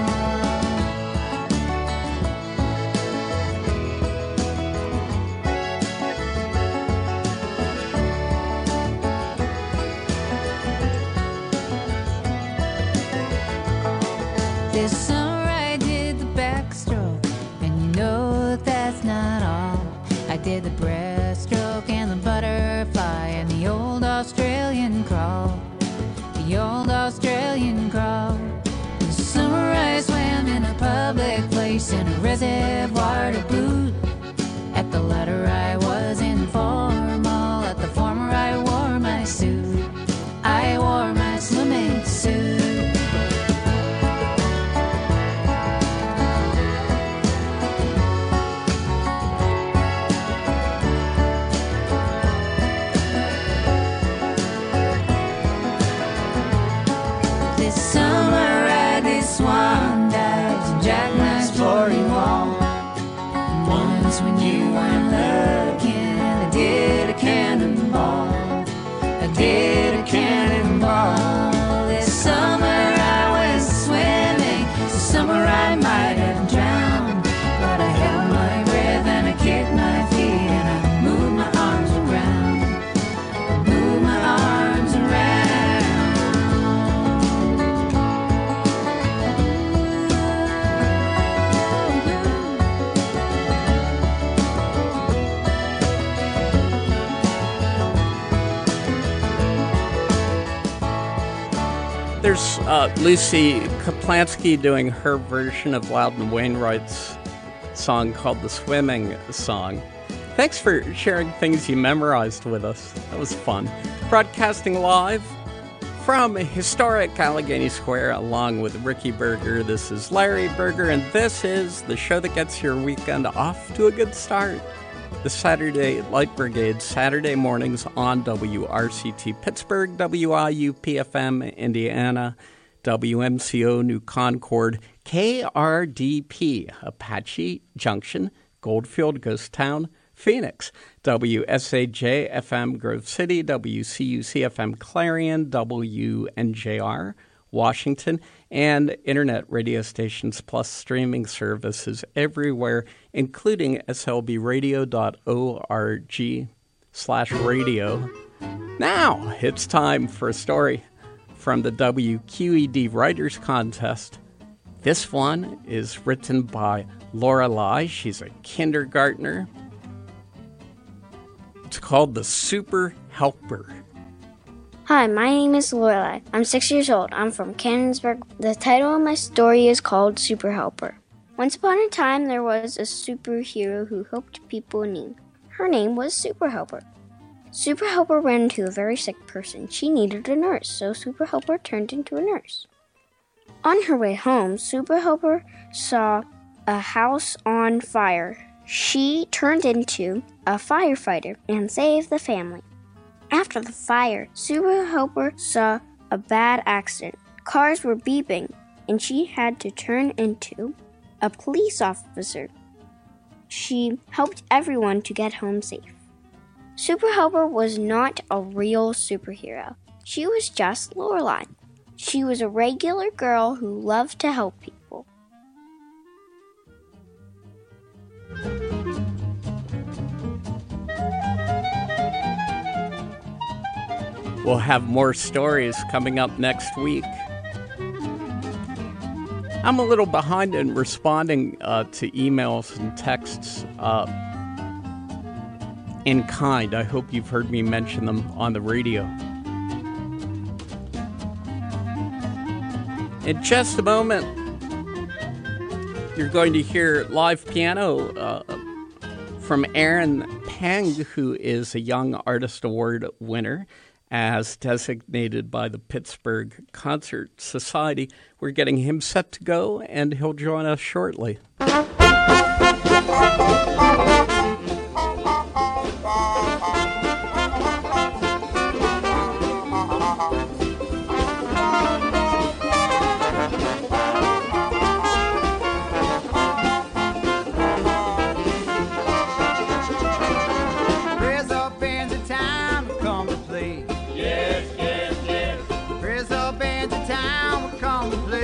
Speaker 9: This summer I did the backstroke, and you know that that's not all. I did the breaststroke and the butterfly and the old Australian crawl. The old Australian crawl. This summer I swam in a public place in a reservoir to boot. At the latter I was informal, at the former I wore my suit. I wore my swimming suit. This summer I did swan dives and jackknives for you all. And once when you weren't looking, I did a cannonball. I did a cannonball. This summer I was swimming. This summer I might have drowned, but I held my breath and I kicked my feet and I moved my arms around. I moved my arms around.
Speaker 1: There's Lucy Kaplansky doing her version of Loudon Wainwright's song called The Swimming Song. Thanks for sharing things you memorized with us. That was fun. Broadcasting live from historic Allegheny Square along with Ricky Berger. This is Larry Berger, and this is the show that gets your weekend off to a good start. The Saturday Light Brigade, Saturday mornings on WRCT Pittsburgh, WIUP-FM Indiana, WMCO New Concord, KRDP Apache Junction, Goldfield Ghost Town, Phoenix, WSAJ-FM Grove City, WCUC-FM Clarion, WNJR Washington, and internet radio stations plus streaming services everywhere, including slbradio.org/radio. Now it's time for a story from the WQED Writers Contest. This one is written by Lorelei. She's a kindergartner. It's called The Super Helper.
Speaker 10: Hi, my name is Lorelei. I'm 6 years old. I'm from Cannonsburg. The title of my story is called Super Helper. Once upon a time, there was a superhero who helped people in need. Her name was Super Helper. Super Helper ran into a very sick person. She needed a nurse, so Super Helper turned into a nurse. On her way home, Super Helper saw a house on fire. She turned into a firefighter and saved the family. After the fire, Super Helper saw a bad accident. Cars were beeping, and she had to turn into a police officer. She helped everyone to get home safe. Super Helper was not a real superhero. She was just Lorelei. She was a regular girl who loved to help people.
Speaker 1: We'll have more stories coming up next week. I'm a little behind in responding to emails and texts in kind. I hope you've heard me mention them on the radio. In just a moment, you're going to hear live piano from Aaron Peng, who is a Young Artist Award winner, as designated by the Pittsburgh Concert Society. We're getting him set to go, and he'll join us shortly.
Speaker 5: Come to play.